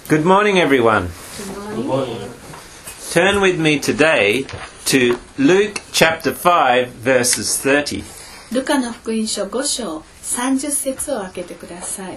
Good morning, everyone. Good morning. Turn with me today to Luke chapter 5, verses 30. ルカの福音書5章30節を開けてください。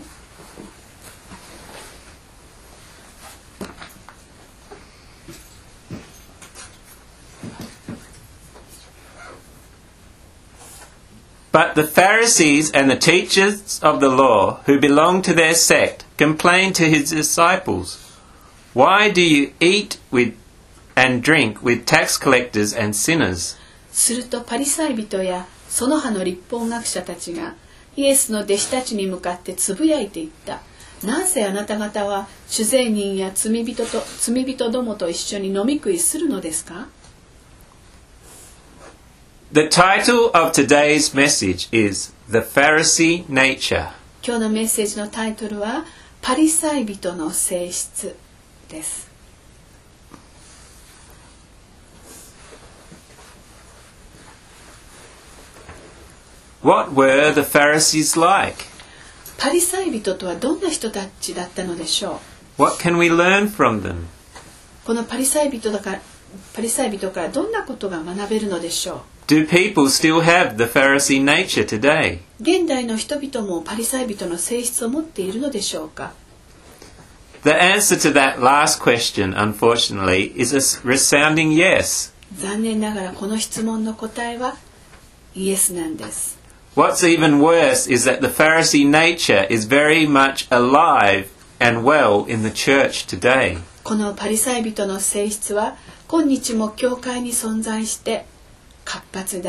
But the Pharisees and the teachers of the law who belonged to their sect complained to his disciples, "Why do you eat with and drink with tax collectors and sinners?" するとパリサイ人やその派の律法学者たちがイエスの弟子たちに向かってつぶやいていった。なぜあなた方は酒税人や罪人どもと一緒に飲み食いするのですか？ The title of today's message is The Pharisee Nature. 今日のメッセージのタイトルはパリサイ人の性質です。 What were the Pharisees like? パリサイ人とはどんな人たちだったのでしょう。 What can we learn from them? このパリサイ人からどんなことが学べるのでしょう。 Do people still have the Pharisee nature today? 現代の人々もパリサイ人の性質を持っているのでしょうか。 The answer to that last question, unfortunately, is a resounding yes. 残念ながらこの質問の答えはイエスなんです。 What's even worse is that the Pharisee nature is very much alive and well in the church today. このパリサイ人の性質は今日も教会に存在して活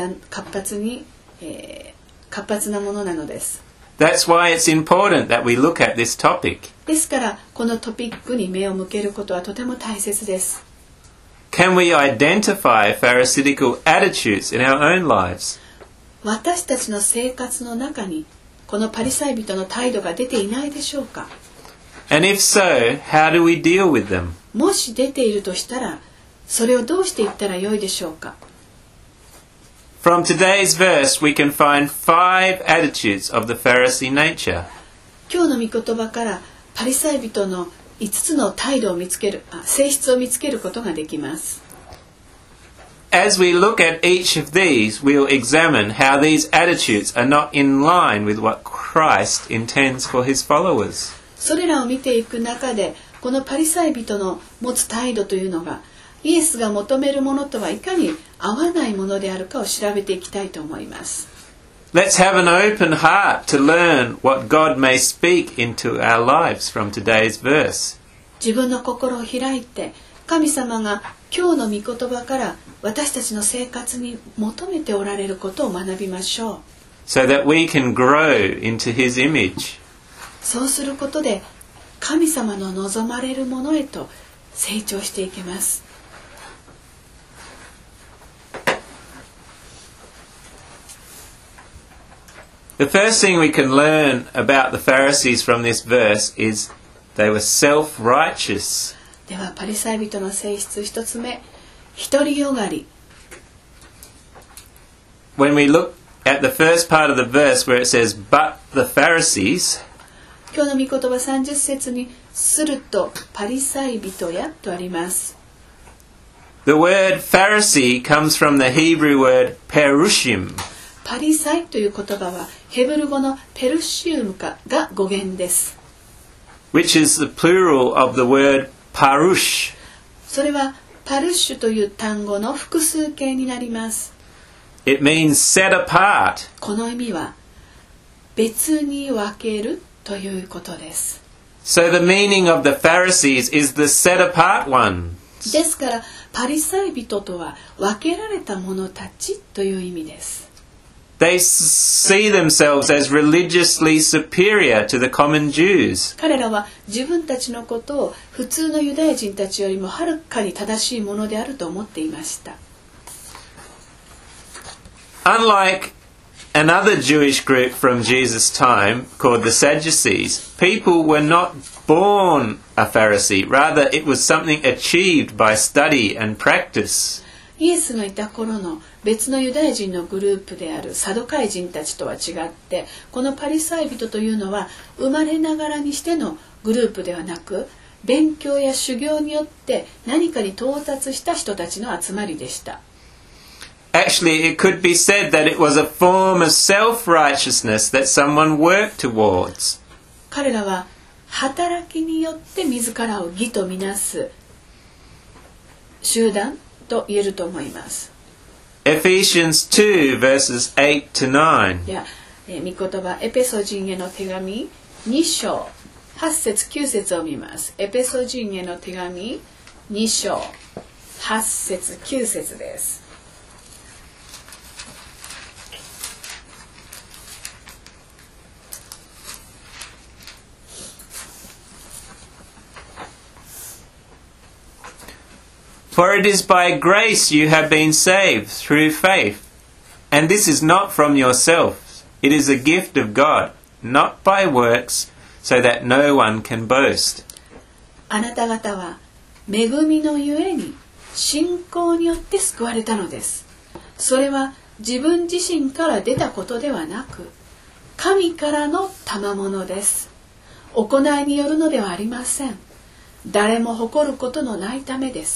発なものなのです。 That's why it's important that we look at this topic. ですからこのトピックに目を向けることはとても大切です。 Can we identify Pharisaical attitudes in our own lives? 私たちの生活の中にこのパリサイ人の態度が出ていないでしょうか。 And if so, how do we deal with them? もし出ているとしたらそれをどうしていったらよいでしょうか。 From today's verse, we can find 5 attitudes of the Pharisee nature. 今日の御言葉からパリサイ人の5つの態度を性質を見つけることができます。 As we look at each of these, we'll examine how these attitudes are not in line with what Christ intends for his followers. それらを見ていく中でこのパリサイ人の持つ態度というのがイエスが求めるものとはいかに合わないものであるかを調べていきたいと思います。 Let's have an open heart to learn what God may speak into our lives from today's verse. 自分の心を開いて神様が今日の御言葉から私たちの生活に求めておられることを学びましょう。 So that we can grow into his image. そうすることで神様の望まれるものへと成長していけます。 The first thing we can learn about the Pharisees from this verse is they were self-righteous. ではパリサイ人の性質一つ目、独りよがり。 When we look at the first part of the verse where it says, "But the Pharisees," 今日の御言葉30節にするとパリサイ人やとあります。 the word Pharisee comes from the Hebrew word perushim. パリサイという言葉はヘブル語のペルシウムが語源です。 which is the plural of the word parush. それはパルッシュという単語の複数形になります。 It means set apart. この意味は別に分けるということです。 So the meaning of the Pharisees is the set apart one. ですからパリサイ人とは分けられた者たちという意味です。 They see themselves as religiously superior to the common Jews. 彼らは自分たちのことを普通のユダヤ人たちよりもはるかに正しいものであると思っていました。 Unlike another Jewish group from Jesus' time called the Sadducees, people were not born a Pharisee. Rather, it was something achieved by study and practice. イエスがいた頃の別のユダヤ人のグループであるサドカイ人たちとは違って、このパリサイ人というのは生まれながらにしてのグループではなく、 勉強や修行によって何かに到達した人たちの集まりでした。 Actually, it could be said that it was a form of self-righteousness that someone worked towards. 彼らは働きによって自らを義とみなす集団と言えると思います。 Ephesians 2 verses 8 to 9. いや、御言葉エペソ人への手紙2章8節9節を見ます。エペソ人への手紙2章8節9節です。 For it is by grace you have been saved through faith, and this is not from yourselves. It is a gift of God, not by works, so that no one can boast. あなた方は恵みのゆえに信仰によって救われたのです。それは自分自身から出たことではなく、神からの賜物です。行いによるのではありません。誰も誇ることのないためです。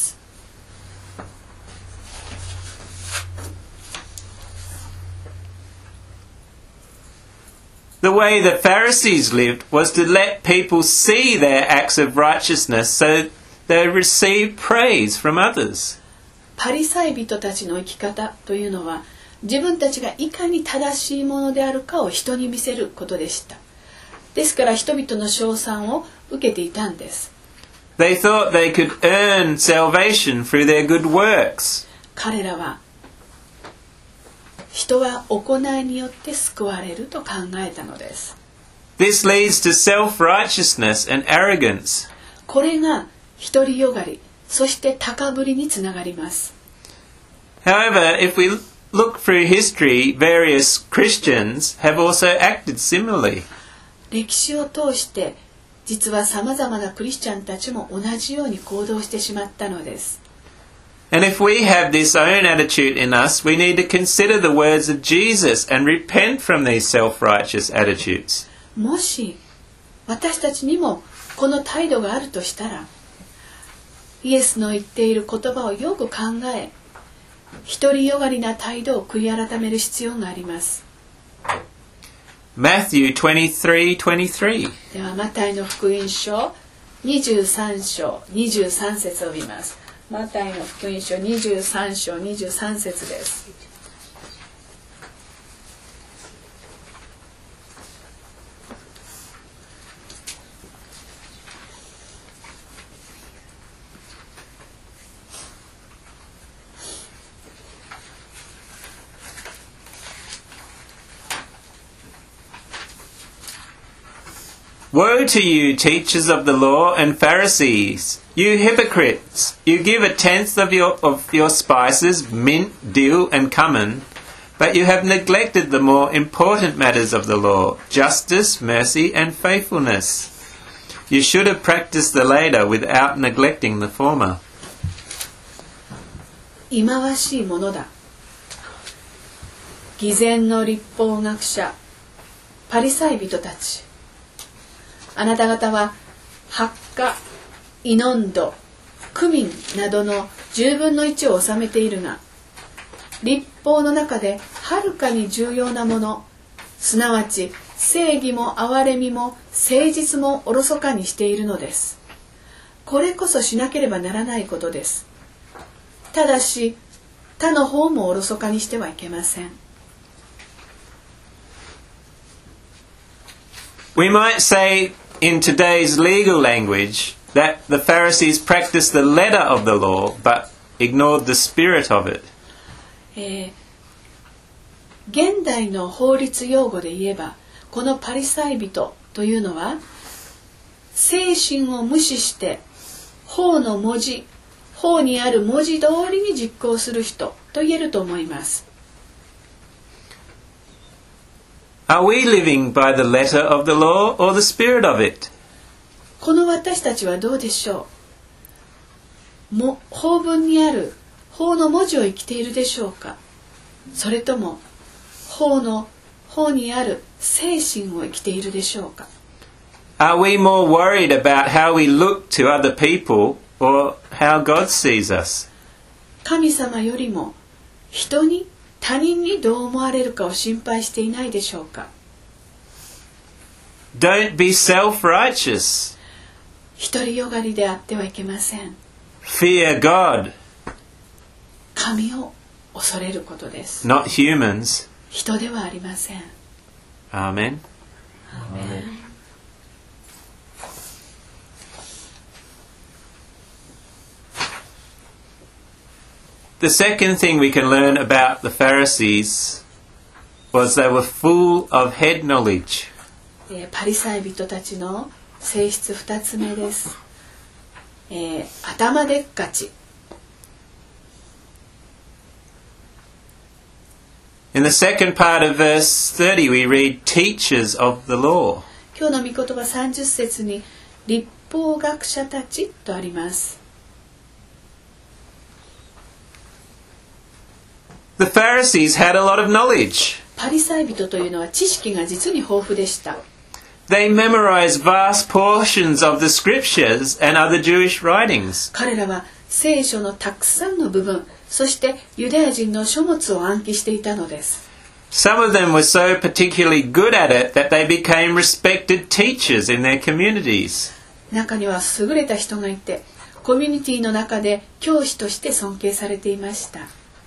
The way the Pharisees lived was to let people see their acts of righteousness so they receive praise from others. パリサイ人たちの生き方というのは、自分たちがいかに正しいものであるかを人に見せることでした。ですから人々の称賛を受けていたんです。 They thought they could earn salvation through their good works. 彼らは人は行いによって救われると考えたのです。 This leads to self-righteousness and arrogance. これが独りよがり、そして高ぶりにつながります。 However, if we look through history, various Christians have also acted similarly. 歴史を通して実はさまざまなクリスチャンたちも同じように行動してしまったのです。 And if we have this own attitude in us, we need to consider the words of Jesus and repent from these self-righteous attitudes. もし私たちにもこの態度があるとしたら、イエスの言っている言葉をよく考え、独りよがりな態度を悔い改める必要があります。 Matthew 23:23. ではマタイの福音書23章23節を見ます。マタイの福音書23章23節です。 Woe to you, teachers of the law and Pharisees, you hypocrites! You give a tenth of your spices, mint, dill, and cumin, but you have neglected the more important matters of the law, justice, mercy, and faithfulness. You should have practiced the latter without neglecting the former. 忌まわしいものだ。偽善の律法学者、パリサイ人たち。あなた方は八花、イノンド、クミンなどの10分の1を収めているが、律法の中ではるかに重要なもの、すなわち正義も憐れみも誠実もおろそかにしているのです。これこそしなければならないことです。ただし他の方もおろそかにしてはいけません。 We might say in today's legal language that the Pharisees practiced the letter of the law but ignored the spirit of it. 現代の法律用語で言えば、このパリサイ人というのは精神を無視して法の文字、法にある文字通りに実行する人と言えると思います。 Are we living by the letter of the law or the spirit of it? この私たちはどうでしょう。法文にある法の文字を生きているでしょうか。それとも法にある精神を生きているでしょうか。 Are we more worried about how we look to other people or how God sees us? 神様よりも他人にどう思われるかを心配していないでしょうか。 Don't be self-righteous. 独りよがりであってはいけません。 Fear God, 神を恐れることです。 not humans. 人ではありません。 Amen. The second thing we can learn about the Pharisees was they were full of head knowledge. パリサイ人たちの性質2つ目です。頭でっかち。 In the second part of verse 30 we read teachers of the law. 今日の御言葉30節に律法学者たちとあります。 The Pharisees had a lot of knowledge. パリサイ人というのは知識が実に豊富でした。 They memorized vast portions of the scriptures and other Jewish writings. 彼らは聖書のたくさんの部分、そしてユダヤ人の書物を暗記していたのです。 Some of them were so particularly good at it that they became respected teachers in their communities. 中には優れた人がいて、コミュニティの中で教師として尊敬されていました。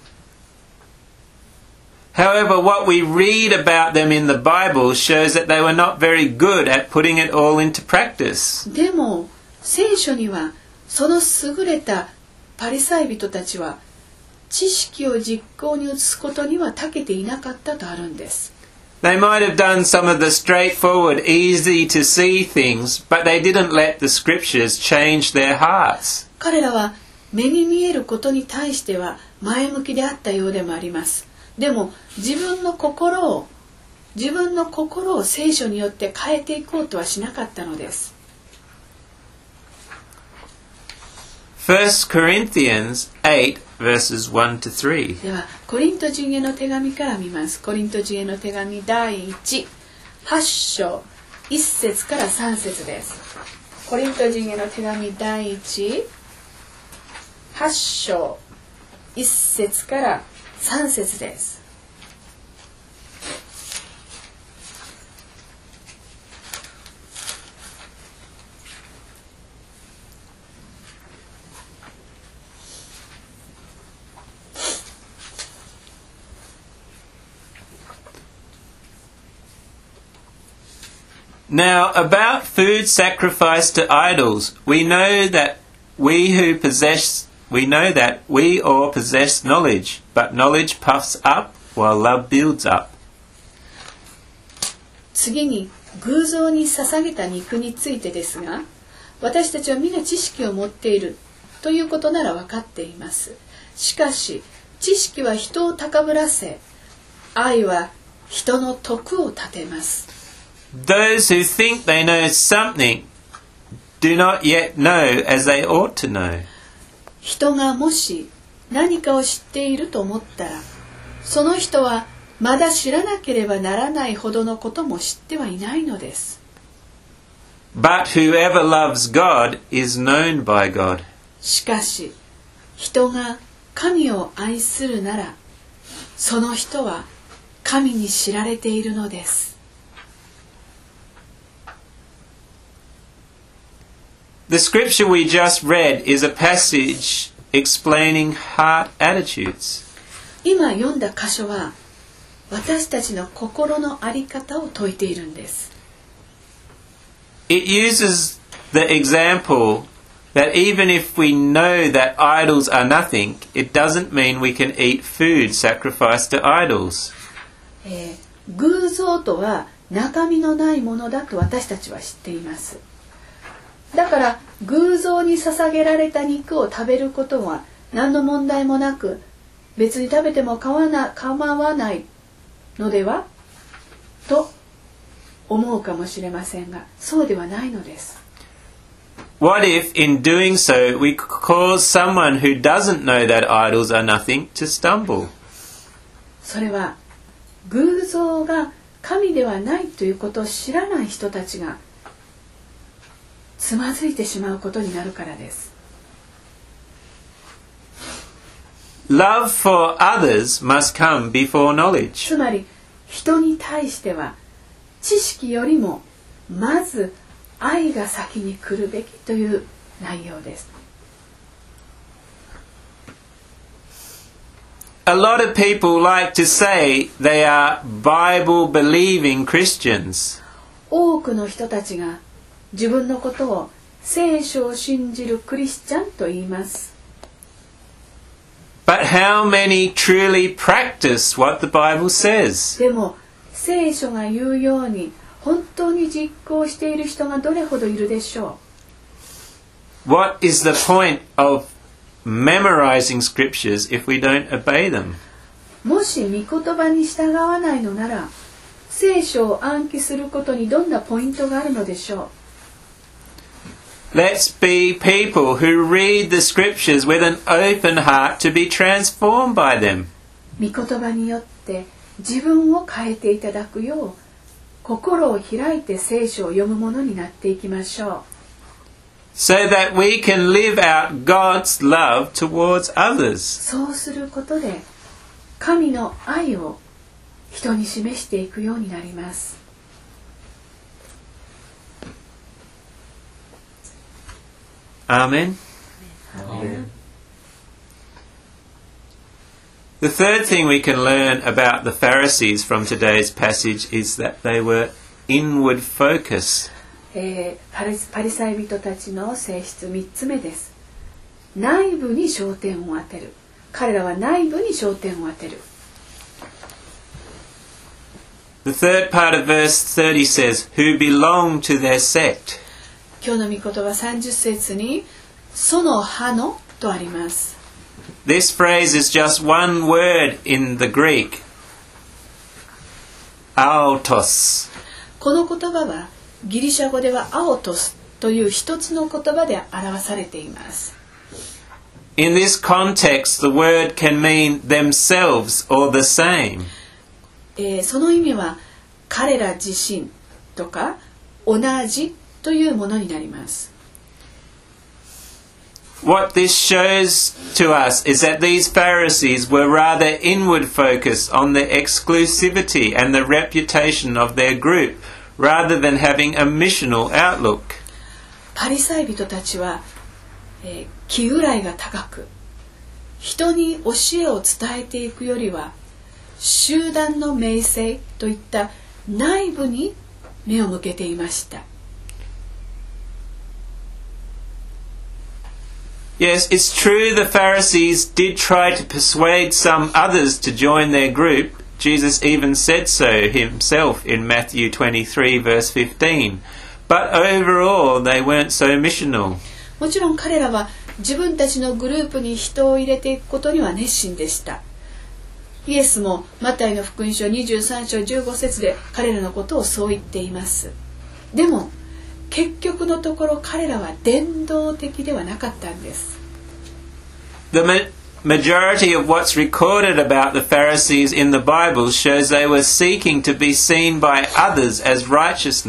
However, what we read about them in the Bible shows that they were not very good at putting it all into practice. でも聖書にはその優れたパリサイ人たちは知識を実行に移すことには長けていなかったとあるんです。 They might have done some of the straightforward, easy to see things, but they didn't let the scriptures change their hearts. 彼らは目に見えることに対しては前向きであったようでもあります。でも自分の心を聖書によって変えていこうとはしなかったのです。 1 Corinthians 8 verses 1 to 3. ではコリント人への手紙から見ます。コリント人への手紙第1、8章1節から3節です。コリント人への手紙第1、8章1節から3節です。 Now, about food sacrificed to idols, we know that we all possess knowledge, but knowledge puffs up while love builds up. 次に偶像に捧げた肉についてですが、私たちは皆知識を持っているということなら分かっています。しかし知識は人を高ぶらせ、愛は人の徳を立てます。 Those who think they know something do not yet know as they ought to know. 人がもし何かを知っていると思ったら、その人はまだ知らなければならないほどのことも知ってはいないのです。 But whoever loves God is known by God. しかし人が神を愛するなら、その人は神に知られているのです。 The scripture we just read is a passage explaining heart attitudes. 今読んだ箇所は私たちの心の在り方を説いているんです。 It uses the example that even if we know that idols are nothing, it doesn't mean we can eat food sacrificed to idols. 偶像とは中身のないものだと私たちは知っています。だから偶像に捧げられた肉を食べることは何の問題もなく、別に食べても構わないのではと思うかもしれませんが、そうではないのです。 What if in doing so we cause someone who doesn't know that idols are nothing to stumble? それは偶像が神ではないということを知らない人たちがつまずいてしまうことになるからです。 Love for others must come before knowledge. つまり人に対しては知識よりもまず愛が先に来るべきという内容です。 A lot of people like to say they are Bible-believing Christians. 多くの人たちが自分のことを聖書を信じるクリスチャンと言います。 But how many truly practice what the Bible says? でも聖書が言うように本当に実行している人がどれほどいるでしょう。What is the point of memorizing scriptures if we don't obey them? もし御言葉に従わないのなら聖書を暗記することにどんなポイントがあるのでしょう。 Let's be people who read the scriptures with an open heart to be transformed by them. 御言葉によって自分を変えていただくよう心を開いて聖書を読むものになっていきましょう。 So that we can live out God's love towards others. そうすることで神の愛を人に示していくようになります。 Amen. Amen. The third thing we can learn about the Pharisees from today's passage is that they were inward focused. パリサイ人たちの性質3つ目です。内部に焦点を当てる。彼らは内部に焦点を当てる。 The third part of verse 30 says, who belong to their sect. 今日の御言葉30節にその派のとあります。 This phrase is just one word in the Greek. Aotos. この言葉はギリシャ語ではアオトスという一つの言葉で表されています。 In this context, the word can mean themselves or the same. その意味は彼ら自身とか同じというものになります。 What this shows to us is that these Pharisees were rather inward focused on the exclusivity and the reputation of their group rather than having a missional outlook. パリサイ人たちは、気位が高く人に教えを伝えていくよりは集団の名声といった内部に目を向けていました。 Yes, it's true the Pharisees did try to persuade some others to join their group. Jesus even said so himself in Matthew 23 verse 15. But overall they weren't so missional. もちろん彼らは自分たちのグループに人を入れていくことには熱心でした。イエスもマタイの福音書23章15節で彼らのことをそう言っています。でも結局のところ彼らは伝道的ではなかったんです。 The majority of what's recorded about the Pharisees in the Bible shows they were seeking to be seen by others as righteous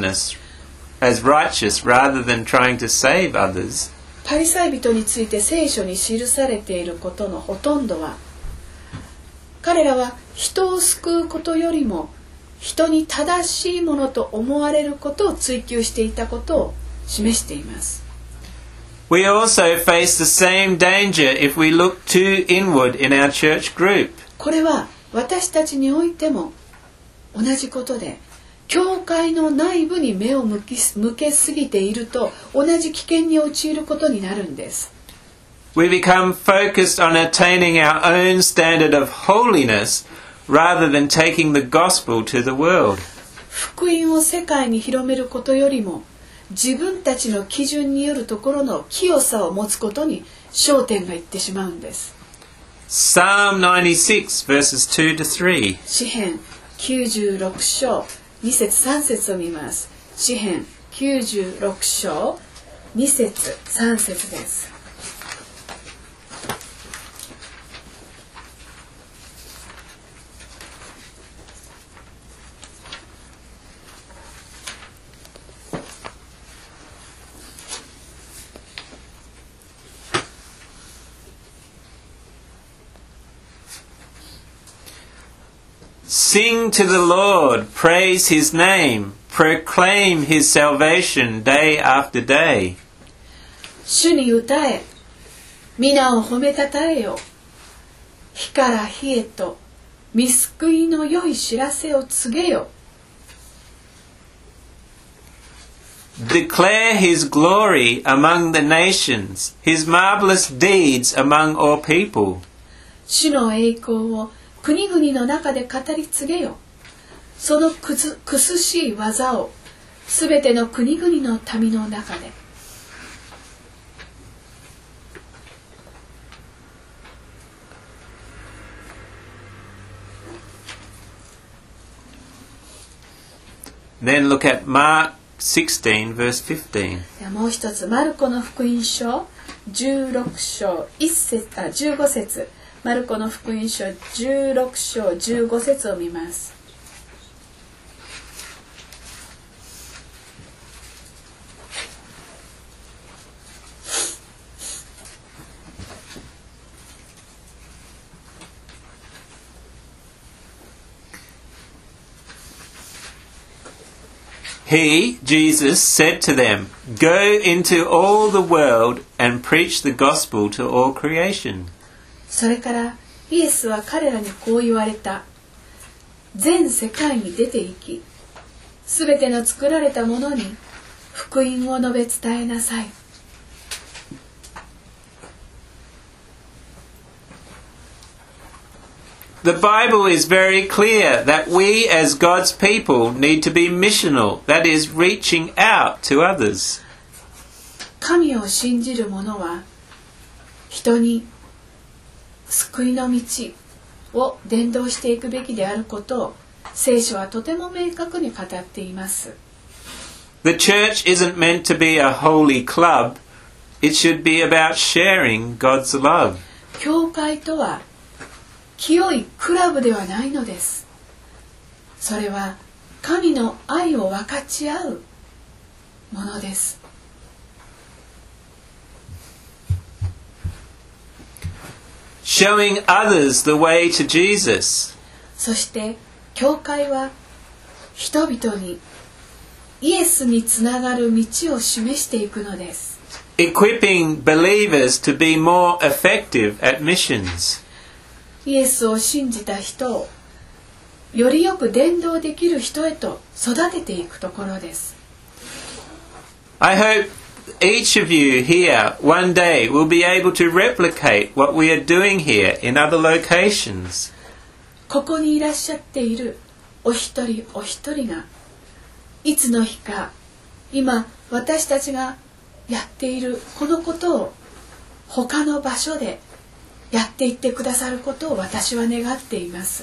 rather than trying to save others. パリサイ人について聖書に記されていることのほとんどは彼らは人を救うことよりも人に正しいものと思われることを追求していたことを示しています。 We also face the same danger if we look too inward in our church group. これは私たちにおいても同じことで、教会の内部に目を向けすぎていると同じ危険に陥ることになるんです。 We become focused on attaining our own standard of holiness rather than taking the gospel to the world. 福音を世界に広めることよりも自分たちの基準によるところの清さを持つことに焦点がいってしまうんです。 Psalm 96 verses 2 to 3. 詩編96章2節3節を見ます。詩編96章2節3節です。 Sing to the Lord, praise his name, proclaim his salvation day after day. 主に歌え、皆を褒めたたえよ。火から火へと御救いの良い知らせを告げよ。 Declare his glory among the nations, his marvelous deeds among all people. 主の栄光を国々の中で語り継げよ。そのくすしい技をすべての国々の民の中で。 Then look at Mark 16 verse 15. もう一つマルコの福音書16章15節、マルコの福音書16章15節を見ます。 He, Jesus, said to them, Go into all the world and preach the gospel to all creation. それからイエスは彼らにこう言われた。全世界に出て行き、すべての作られたものに福音を述べ伝えなさい。 The Bible is very clear that we as God's people need to be missional, that is, reaching out to others. 神を信じる者は人に救いの道を伝道していくべきであることを聖書はとても明確に語っています。 The church isn't meant to be a holy club. It should be about sharing God's love. 教会とは清いクラブではないのです。それは神の愛を分かち合うものです。 Showing others the way to Jesus. そして教会は人々にイエスにつながる道を示していくのです。 Equipping believers to be more effective at missions. イエスを信じた人をよりよく伝道できる人へと育てていくところです。 I hope each of you here one day will be able to replicate what we are doing here in other locations. ここにいらっしゃっているお一人お一人がいつの日か今私たちがやっているこのことを他の場所でやっていってくださることを私は願っています。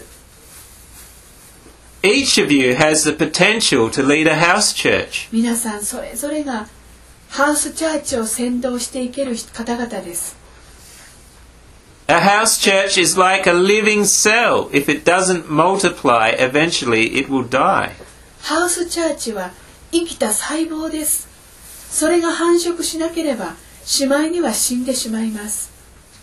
Each of you has the potential to lead a house church. 皆さんそれぞれがハウスチャーチを先導していける方々です。 A house church is like a living cell. If it doesn't multiply, eventually it will die. ハウスチャーチは生きた細胞です。それが繁殖しなければしまいには死んでしまいます。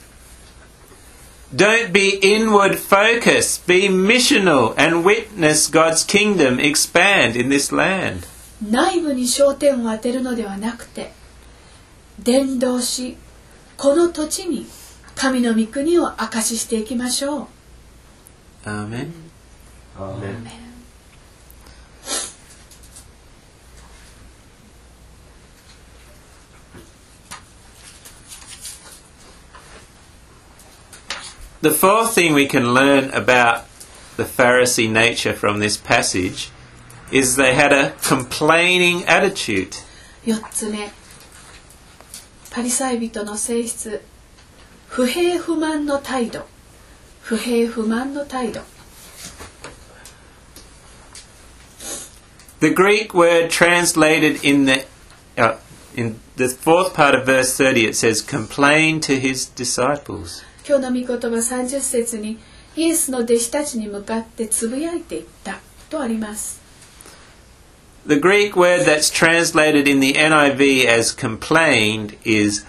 Don't be inward focused. Be missional and witness God's kingdom expand in this land. 内部に焦点を当てるのではなくて、伝道し、この土地に神の御国を証ししていきましょう。 Amen. Amen. The fourth thing we can learn about the Pharisee nature from this passage is they had a complaining attitude. 4つ目、パリサイ人の性質、不平不満の態度。不平不満の態度。 The Greek word translated in the fourth part of verse 30, it says, complain to his disciples. 今日の御言葉30節にイエスの弟子たちに向かってつぶやいていったとあります。 The Greek word that's translated in the NIV as complained is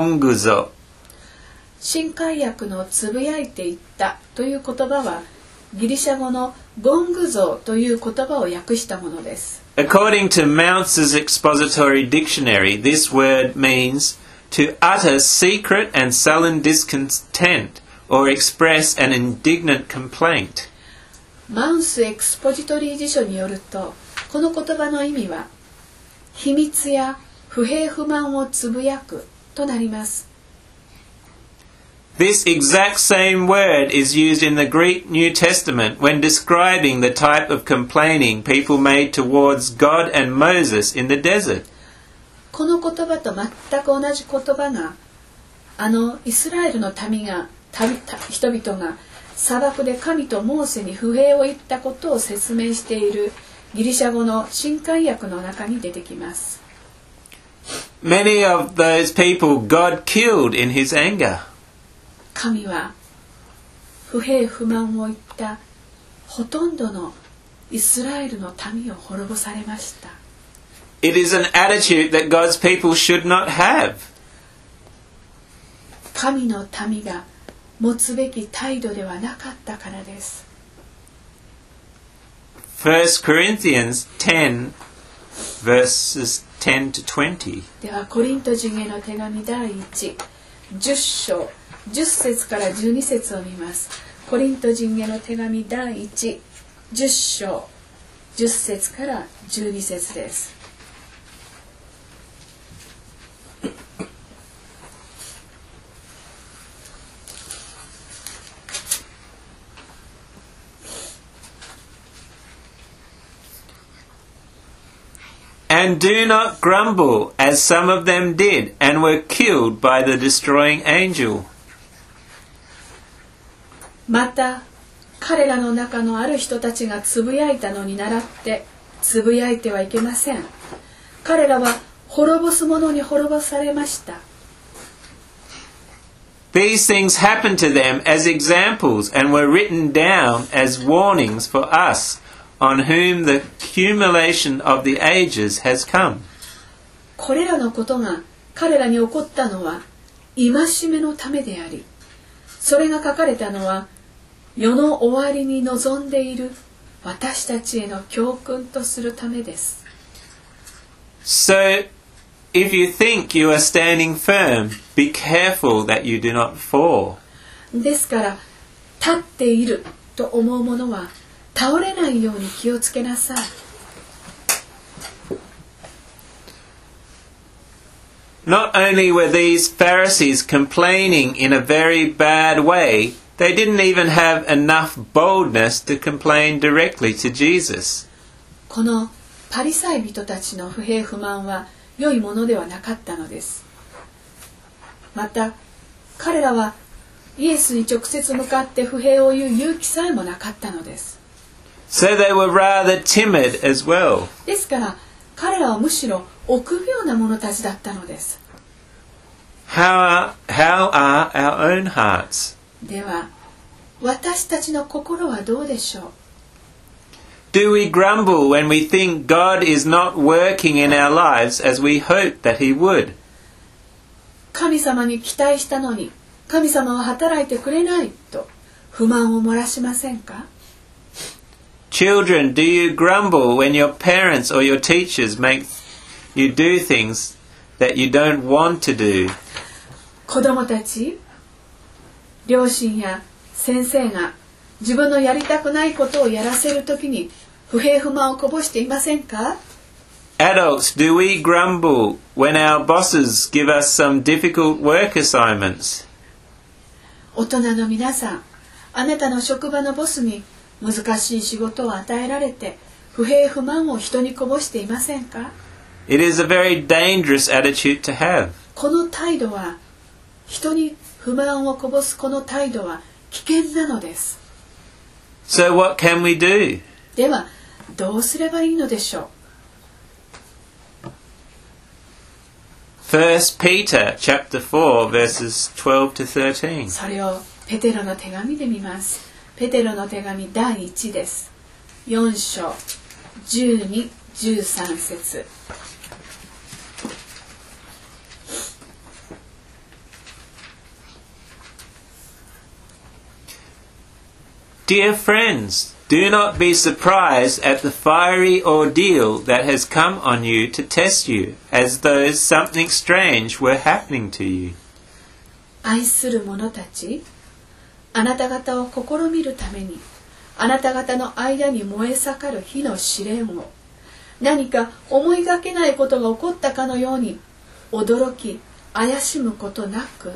gonguzo. 新海訳のつぶやいていったという言葉はギリシャ語のゴング像という言葉を訳したものです。 According to Mounce's expository dictionary, this word means to utter secret and sullen discontent or express an indignant complaint. マウンスエクスポジトリー辞書によると、この言葉の意味は秘密や不平不満をつぶやくとなります。 This exact same word is used in the Greek New Testament when describing the type of complaining people made towards God and Moses in the desert. この言葉と全く同じ言葉がイスラエルの人々が砂漠で神とモーセに不平を言ったことを説明しているギリシャ語の新海訳の中に出てきます。 Many of those people God killed in his anger. 神は不平不満を言ったほとんどのイスラエルの民を滅ぼされました。 It is an attitude that God's people should not have. 神の民が持つべき態度ではなかったからです。 1 Corinthians 10 verses 10 to 20. ではコリント人への手紙第1、10章10節から12節を見ます。コリント人への手紙第1、10章10節から12節です。 And do not grumble, as some of them did, and were killed by the destroying angel. また彼らの中のある人たちがつぶやいたのに倣ってつぶやいてはいけません。彼らは滅ぼす者に滅ぼされました。 These things happened to them as examples and were written down as warnings for us, on whom the accumulation of the ages has come. これらのことが彼らに起こったのは戒めのためであり、それが書かれたのは世の終わりに臨んでいる私たちへの教訓とするためです。 So, if you think you are standing firm, be careful that you do not fall. ですから立っていると思う者は倒れないように気をつけなさい。 Not only were these Pharisees complaining in a very bad way, they didn't even have enough boldness to complain directly to Jesus. このパリサイ人たちの不平不満は良いものではなかったのです。また彼らはイエスに直接向かって不平を言う勇気さえもなかったのです。 So they were rather timid as well. ですから彼らはむしろ臆病な者たちだったのです。 How are our own hearts? では私たちの心はどうでしょう。 Do we grumble when we think God is not working in our lives as we hoped that He would? 神様に期待したのに神様は働いてくれないと不満を漏らしませんか？ Children, do you grumble when your parents or your teachers make you do things that you don't want to do? 子供たち、両親や先生が自分のやりたくないことをやらせるときに不平不満をこぼしていませんか？ Adults, do we grumble when our bosses give us some difficult work assignments? 大人の皆さん、あなたの職場のボスに難しい仕事を与えられて不平不満を人にこぼしていませんか？ It is a very dangerous attitude to have. この態度は人に不満をこぼすこの態度は危険なのです。 So what can we do? ではどうすればいいのでしょう。 1 Peter chapter 4 verses 12 to 13. それをペテロの手紙で見ます。ペテロの手紙第1です。4章12、13節。 Dear friends, do not be surprised at the fiery ordeal that has come on you to test you, as though something strange were happening to you. 愛する者たち、あなた方を試みるために、あなた方の間に燃え盛る火の試練を、何か思いがけないことが起こったかのように、驚き、怪しむことなく。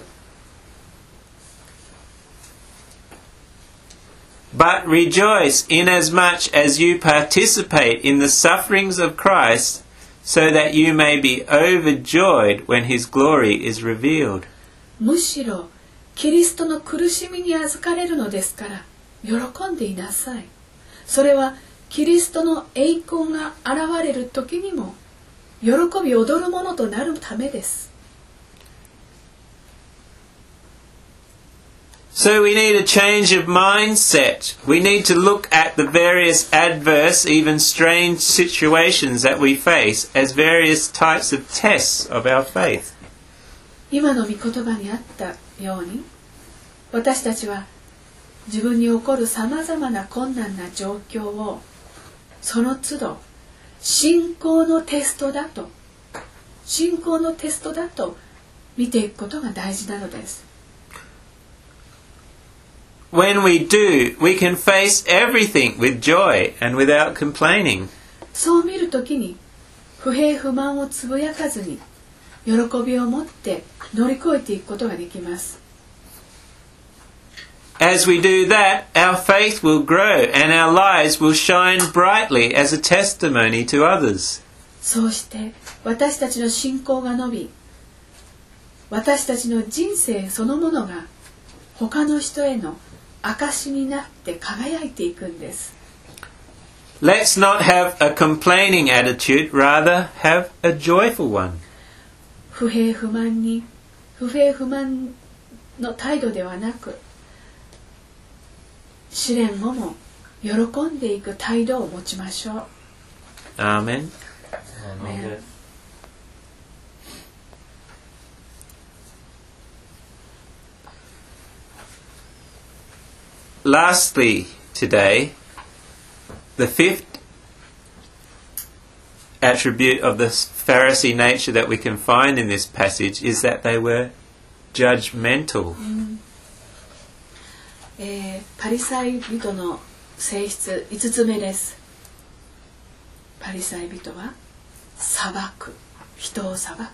But rejoice inasmuch as you participate in the sufferings of Christ, so that you may be overjoyed when his glory is revealed. むしろ、キリストの苦しみに預かれるのですから、喜んでいなさい。それは、キリストの栄光が現れる時にも、喜び踊るものとなるためです。 So we need a change of mindset. We need to look at the various adverse, even strange situations that we face as various types of tests of our faith. 今の御言葉にあったように、私たちは自分に起こるさまざまな困難な状況をその都度信仰のテストだと見ていくことが大事なのです。 When we do, we can face everything with joy and without complaining. そう見るときに不平不満をつぶやかずに喜びを持って乗り越えていくことができます。 As we do that, our faith will grow and our lives will shine brightly as a testimony to others. そうして私たちの信仰が伸び、私たちの人生そのものが他の人への証になって輝いていくんです。 Let's not have a complaining attitude, rather have a joyful one. 不平不満の態度ではなく、試練後も喜んでいく態度を持ちましょう。 Amen. Amen. Lastly, today, the fifth attribute of the Pharisee nature that we can find in this passage is that they were judgmental. パリサイ人の性質5つ目です。パリサイ人は裁く、人を裁く。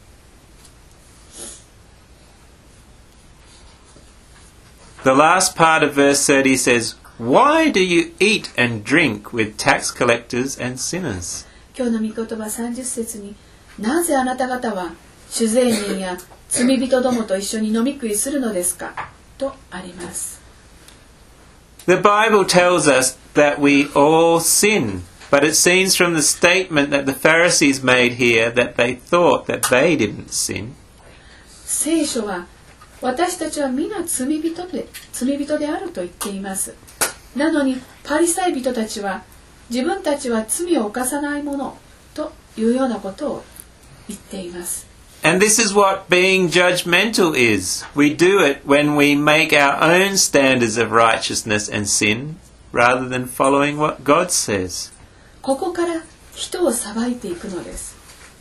The last part of verse 30 says, Why do you eat and drink with tax collectors and sinners? 今日の御言葉30節に、なぜあなた方は酒税人や罪人どもと一緒に飲み食いするのですかとあります。 The Bible tells us that we all sin, but it seems from the statement that the Pharisees made here that they thought that they didn't sin. 聖書は私たちは皆罪人であると言っています。なのにパリサイ人たちは自分たちは罪を犯さないものというようなことを言っています。 And this is what being judgmental is. We do it when we make our own standards of righteousness and sin rather than following what God says. ここから人を裁いていくのです。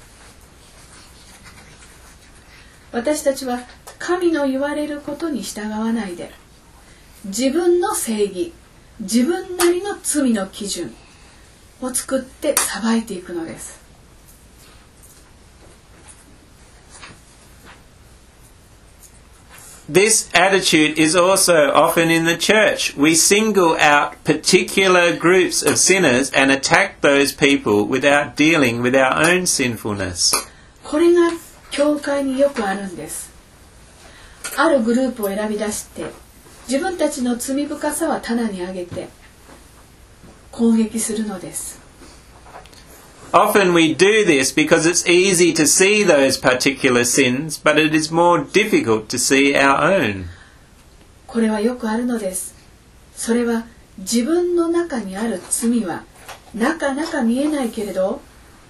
私たちは神の言われることに従わないで、自分の正義、自分なりの罪の基準を作って裁いていくのです。 This attitude is also often in the church. We single out particular groups of sinners and attack those people without dealing with our own sinfulness. これが教会によくあるんです。あるグループを選び出して自分たちの罪深さは棚に上げて攻撃するのです。 Often we do this because it's easy to see those particular sins, but it is more difficult to see our own. これはよくあるのです。それは自分の中にある罪はなかなか見えないけれど、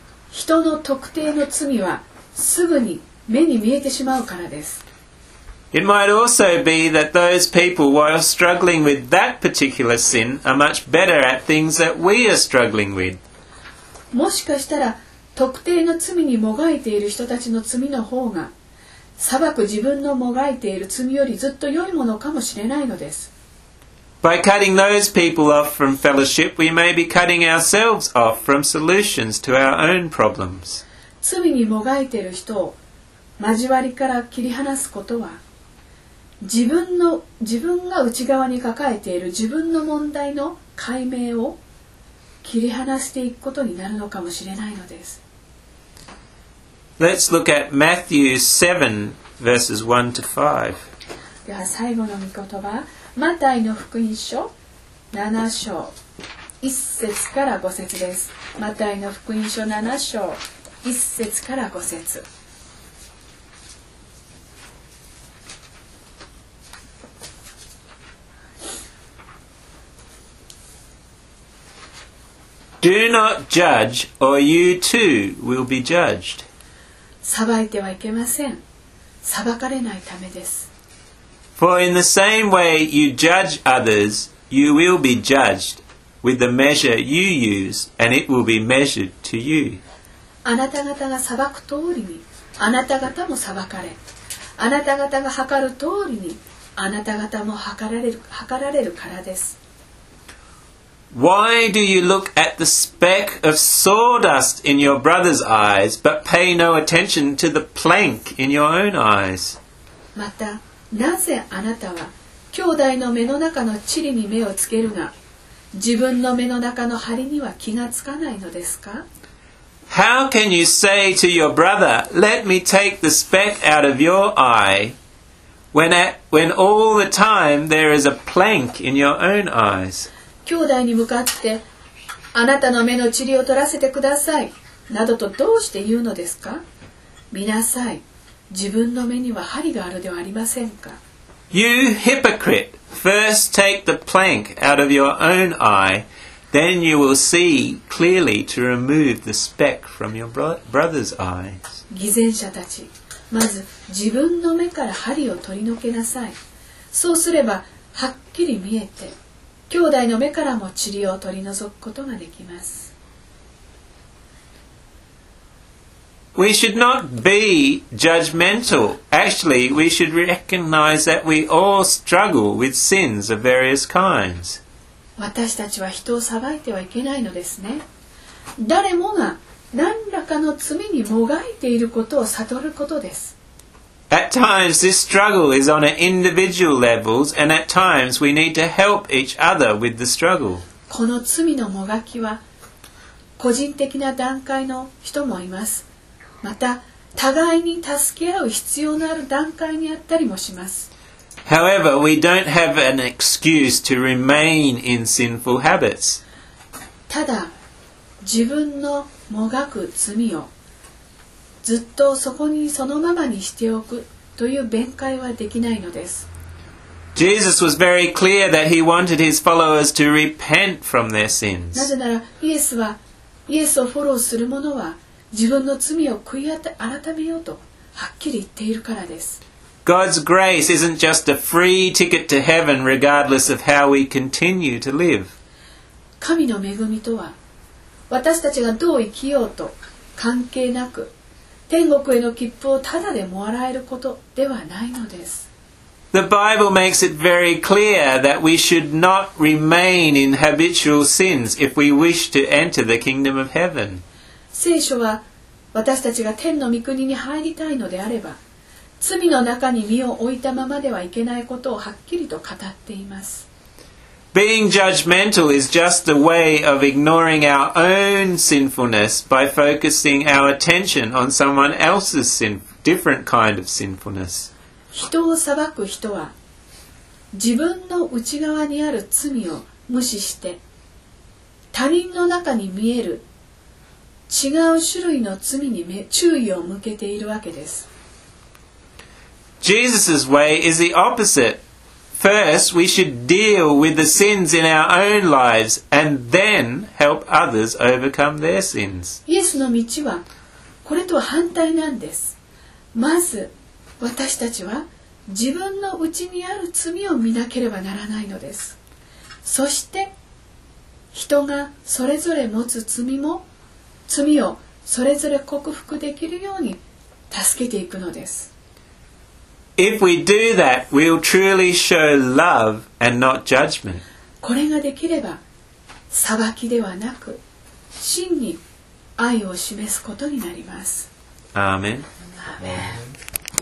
人の特定の罪はすぐに目に見えてしまうからです。 It might also be that those people, while struggling with that particular sin, are much better at things that we are struggling with. もしかしたら特定の罪にもがいている人たちの罪の方が裁く自分のもがいている罪よりずっと良いものかもしれないのです。 By cutting those people off from fellowship, we may be cutting ourselves off from solutions to our own problems. 罪にもがいている人を交わりから切り離すことは、自分が内側に抱えている自分の問題の解明を切り離していくことになるのかもしれないのです。 Let's look at Matthew 7 verses 1 to 5. では最後の御言葉、マタイの福音書7章1節から5節です。マタイの福音書7章1節から5節。 Do not judge, or you too will be judged. 裁いてはいけません。裁かれないためです。 For in the same way you judge others, you will be judged with the measure you use, and it will be measured to you. あなた方が裁く通りに、あなた方も裁かれ、あなた方が測る通りに、あなた方も測られるからです。 Why do you look at the speck of sawdust in your brother's eyes, but pay no attention to the plank in your own eyes? また、なぜあなたは兄弟の目の中の塵に目をつけるが、自分の目の中の針には気がつかないのですか？ How can you say to your brother, "Let me take the speck out of your eye," when all the time there is a plank in your own eyes? 兄弟に向かってあなたの目の塵を取らせてくださいなどとどうして言うのですか？見なさい、自分の目には針があるではありませんか？ You hypocrite, first take the plank out of your own eye, then you will see clearly to remove the speck from your brother's eyes. 偽善者たち、まず自分の目から針を取り除けなさい。そうすればはっきり見えて兄弟の目からも塵を取り除くことができます。 We should not be judgmental. Actually, we should recognize that we all struggle with sins of various kinds. 私たちは人を裁いてはいけないのですね。誰もが何らかの罪にもがいていることを悟ることです。 At times this struggle is on an individual levels, and at times we need to help each other with the struggle. この罪のもがきは個人的な段階の人もいます。また互いに助け合う必要のある段階にあったりもします。 However, we don't have an excuse to remain in sinful habits. ただ自分のもがく罪をずっとそこにそのままにしておくという弁解はできないのです。 Jesus was very clear that he wanted his followers to repent from their sins. なぜならイエスをフォローする者は自分の罪を悔い改めようとはっきり言っているからです。 God's grace isn't just a free ticket to heaven regardless of how we continue to live. 神の恵みとは私たちがどう生きようと関係なく天国への切符をただでもらえることではないのです。 The Bible makes it very clear that we should not remain in habitual sins if we wish to enter the kingdom of heaven. 聖書は私たちが天の御国に入りたいのであれば罪の中に身を置いたままではいけないことをはっきりと語っています。 Being judgmental is just a way of ignoring our own sinfulness by focusing our attention on someone else's different kind of sinfulness. 人を裁く人は自分の内側にある罪を無視して他人の中に見える違う種類の罪に注意を向けているわけです。 Jesus' way is the opposite. First, we should deal with the sins in our own lives and then help others overcome their sins. イエスの道はこれとは反対なんです。まず私たちは自分の内にある罪を見なければならないのです。そして人がそれぞれ持つ罪をそれぞれ克服できるように助けていくのです。 If we do that, we'll truly show love and not judgment. これができれば裁きではなく真に愛を示すことになります。 Amen. アーメン。